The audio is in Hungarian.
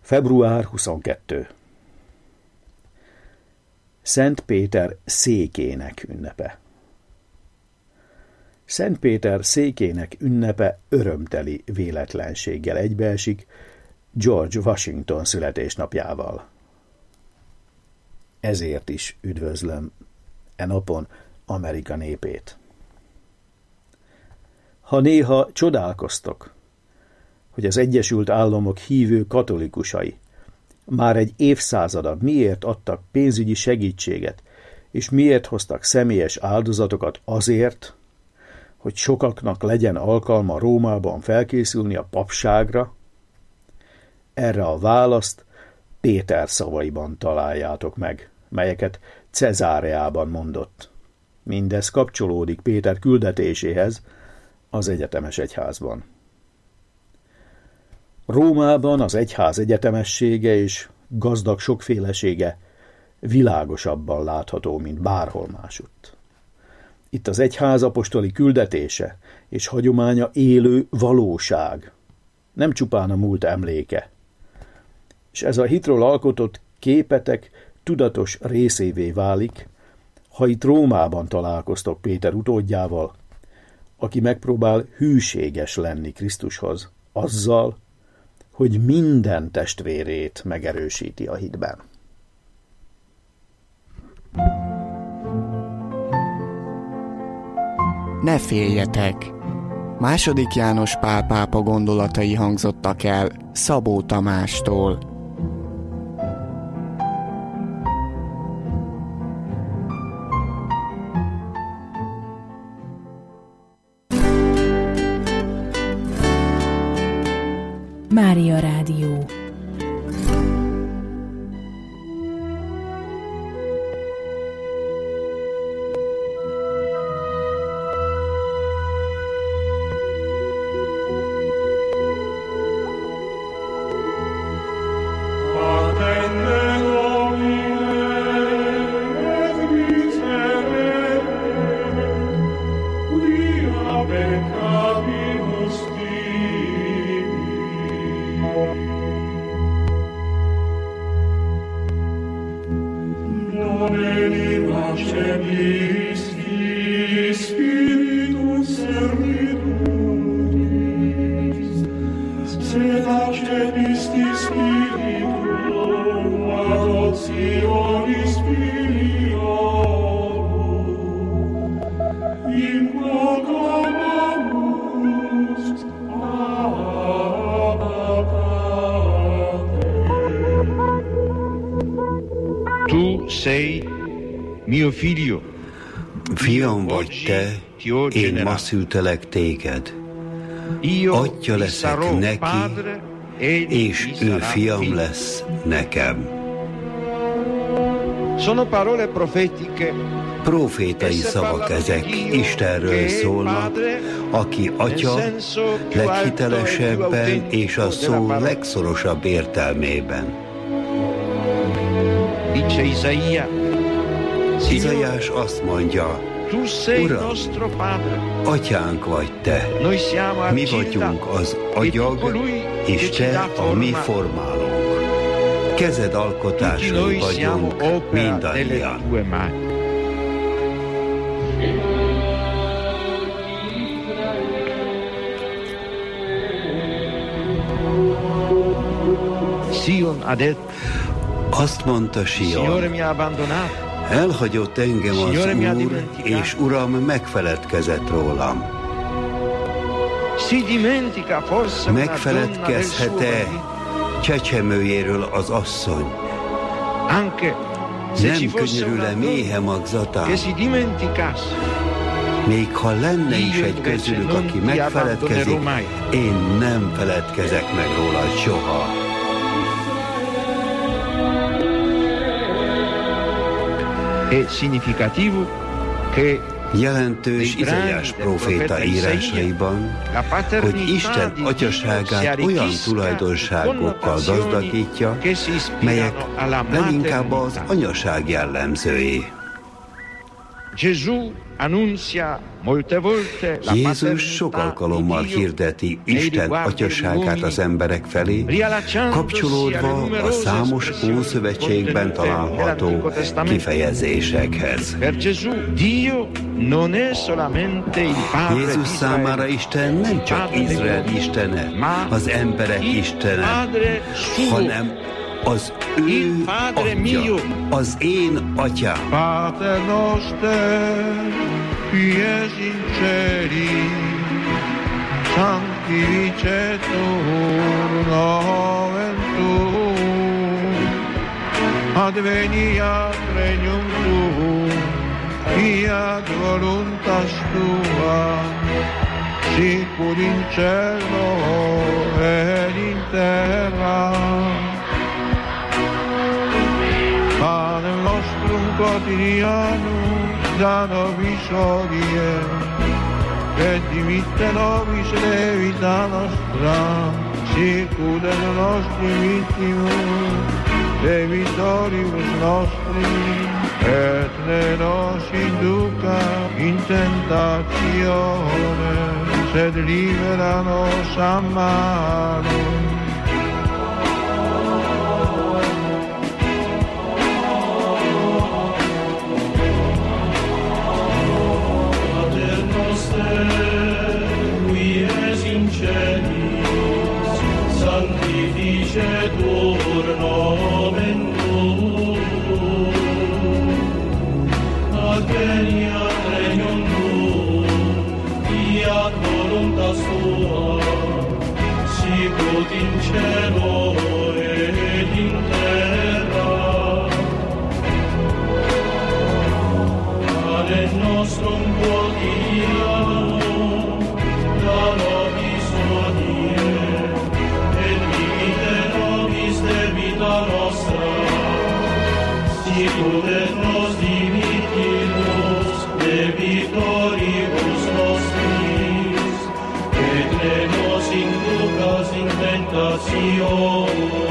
Február 22. Szent Péter székének ünnepe. Szent Péter székének ünnepe örömteli véletlenséggel egybeesik George Washington születésnapjával. Ezért is üdvözlöm e napon Amerika népét. Ha néha csodálkoztok, hogy az Egyesült Államok hívő katolikusai már egy évszázada miért adtak pénzügyi segítséget, és miért hoztak személyes áldozatokat azért, hogy sokaknak legyen alkalma Rómában felkészülni a papságra, erre a választ Péter szavaiban találjátok meg, melyeket Cezáreában mondott. Mindez kapcsolódik Péter küldetéséhez az egyetemes egyházban. Rómában az egyház egyetemessége és gazdag sokfélesége világosabban látható, mint bárhol másutt. Itt az egyház apostoli küldetése és hagyománya élő valóság, nem csupán a múlt emléke. És ez a hitről alkotott képetek tudatos részévé válik, ha itt Rómában találkoztok Péter utódjával, aki megpróbál hűséges lenni Krisztushoz, azzal, hogy minden testvérét megerősíti a hitben. Ne féljetek! II. János Pál pápa gondolatai hangzottak el Szabó Tamástól. Mária Rádió. Fiam vagy te, én ma szültelek téged. Atya leszek neki, és ő fiam lesz nekem. Profétai szavak ezek, Istenről szólnak, aki Atya leghitelesebben és a szó legszorosabb értelmében. Izaiás azt mondja, Uram, atyánk vagy te, mi vagyunk az agyag, és te a mi formálónk. Kezed alkotásai vagyunk mindannyian. Azt mondta Sion, elhagyott engem az Úr, és Uram megfeledkezett rólam. Megfeledkezhet-e csecsemőjéről az asszony? Nem könyörül-e méhe magzatán? Még ha lenne is egy közülük, aki megfeledkezik, én nem feledkezek meg róla soha. Jelentős Izaiás próféta írásaiban, hogy Isten atyaságát olyan tulajdonságokkal gazdagítja, melyek leginkább az anyaság jellemzői. Jézus sok alkalommal hirdeti Isten atyaságát az emberek felé, kapcsolódva a számos Ószövetségben található kifejezésekhez. Jézus számára Isten nem csak Izrael istene, az emberek istene, hanem az ő atya, az én atyám. Pater noster, qui es in celi, sanctificetur nomen tuum, adveniat regnum tuum, fiat voluntas tua, sicur in cielo et in terra. Panem nostrum quotidianum da nobis hodie, et dimitte nobis debita nostra, sicut et nostri vittimus debitoribus nostri, et ne nos induca in tentatione, sed libera nos a malo. Sanctificetur nomen tuum, adveniat regnum tuum, fiat voluntas tua, sicut in cielo et in terra. Panem nostrum quotidianum da nobis hodie, debita nostra, sicut et nos dimittimus debitoribus nostris, et ne nos inducas in tentatione,